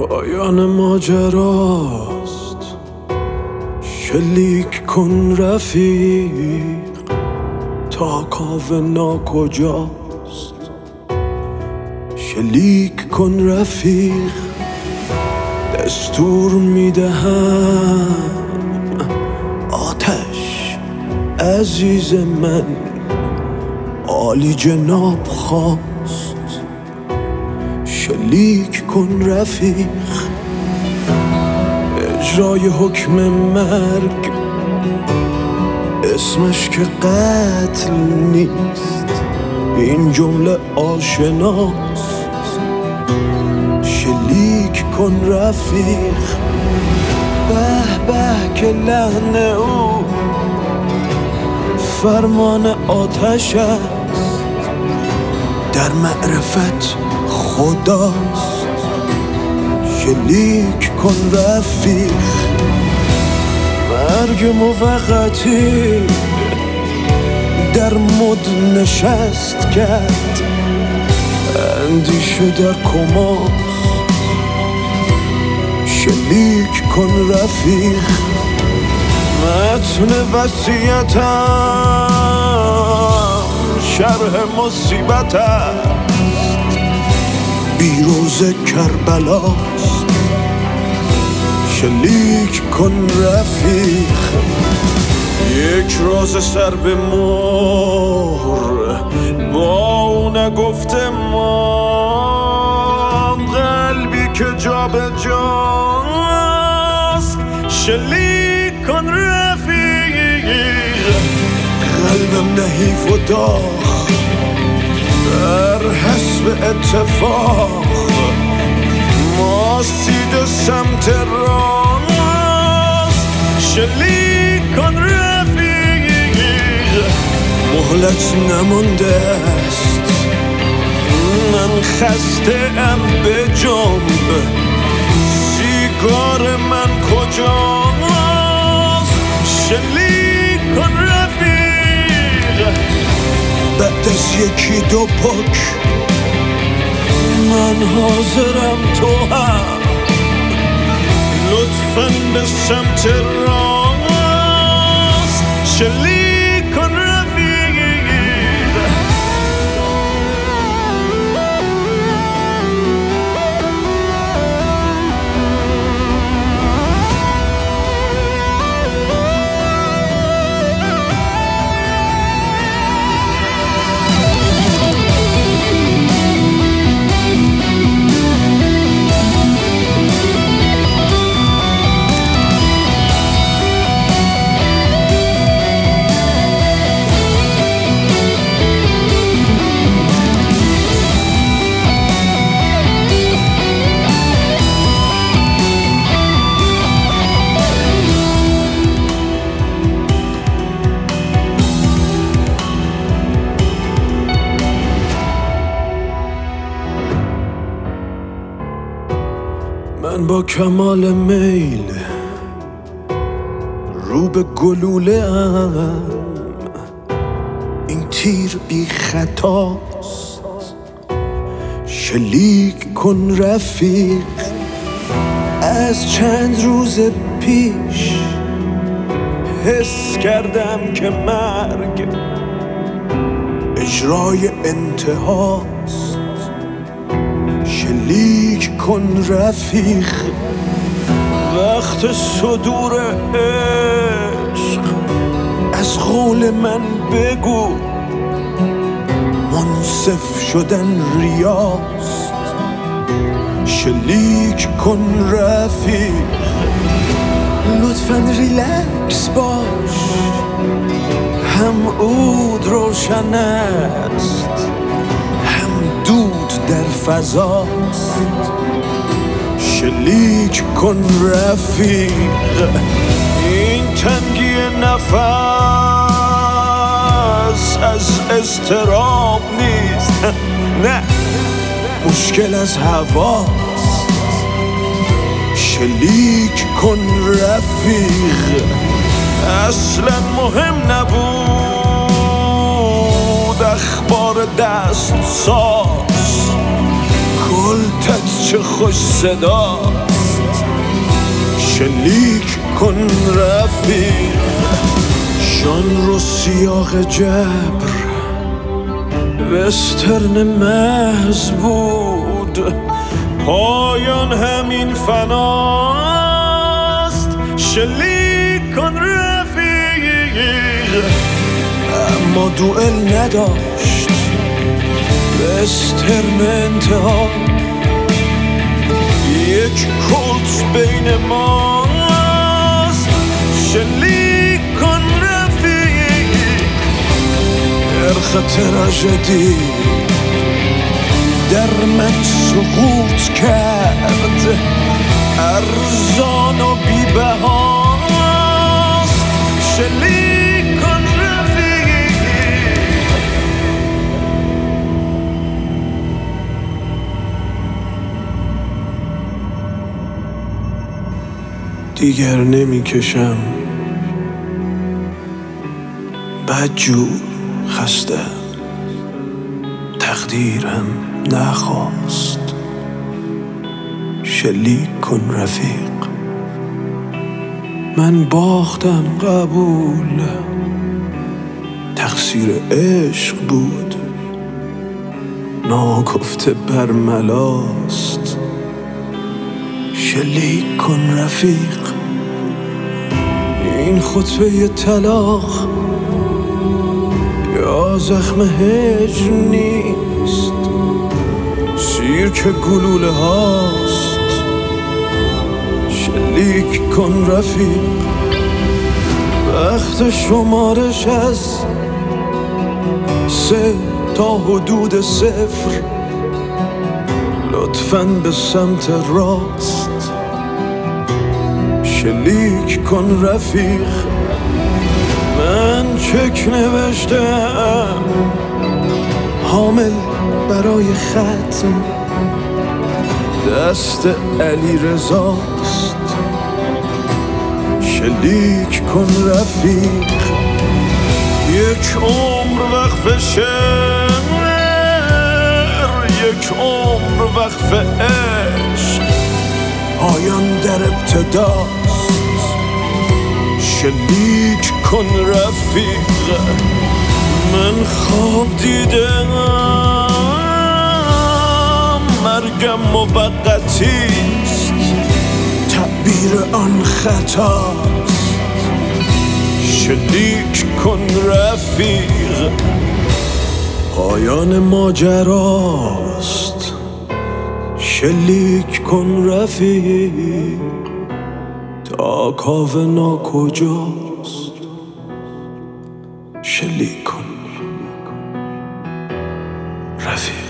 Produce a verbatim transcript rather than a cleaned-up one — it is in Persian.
پایان ماجراست، شلیک کن رفیق تا کاوه ناکجاست. شلیک کن رفیق، دستور میدهم آتش عزیز من عالی جناب خواست. شلیک کن رفیق، اجرای حکم مرگ اسمش که قتل نیست، این جمله آشناست. شلیک کن رفیق، به به که لحن او فرمان آتش است، در معرفت خداست. شلیک کن رفیق، مرگ موقتی در مد نشست کرد، اندیشه در کماست. شلیک کن رفیق، متن وصیتم شرح مصیبت است، بیروز کربلاست. شلیک کن رفیق، یک راز سر به مهر با او نگفته ما، قلبی که جا به جاست. شلیک کن رفیق، قلبم نحیف و داغ در حسب اتفاق، ما سید سمت راست. شلیک کن رفیق، مهلت نمانده است، من خسته ام به جنب، سیگار من کجاست. شلیک کن رفیق، بعد از یکی دو پک من حاضرم، تو هم لطفاً به سمت راست. شلیک کن رفیق. من با کمال میل رو به گلوله ام، این تیر بی خطاست. شلیک کن رفیق، از چند روز پیش حس کردم که مرگ اجرای انتهاست. شلیک کن رفیق، وقت صدور عشق از قول من بگو، منصف شدن ریاست. شلیک کن رفیق، لطفاً ریلکس باش، هم عود روشن است، هم دود در فضاست. شلیک کن رفیق، این تنگی نفس از اضطراب نیست، نه مشکل از هواست. شلیک کن رفیق، اصلا مهم نبود اخبار دست ساز، کلتت چه خوش صداست. شلیک کن رفیق، شان رو سیاق جبر، وسترن محض بود، پایان همین فناست. شلیک کن رفیق، اما دوئل نداشت، وسترن انتها، یک کلت بین ماست. شلیک کن رفیق، نرخ تراژدی در من سقوط کرد، ارزان و بی بهاست. شلیک کن رفیق، دیگر نمی کشم، بدجور خسته، تقدیرم نخواست. شلیک کن رفیق، من باختم قبول، تقصیر عشق بود، ناگفته برملاست. شلیک کن رفیق، این خطبه طلاق یا زخم هجر نیست، سیرک گلوله هاست. شلیک کن رفیق، وقت شمارش از سه تا حدود صفر، لطفاً به سمت راست. شلیک کن رفیق، من چک نوشتم، حامل برای ختم، دست علی رضاست. شلیک کن رفیق، یک عمر وقف شعر، یک عمر وقف عشق، پایان در ابتداست. شلیک کن رفیق، من خواب دیدم، مرگم موقتیست، تعبیر آن خطاست. شلیک کن رفیق، پایان ماجراست. شلیک کن رفیق، تا کاوه ناکجاست. شلیک کن رفیق.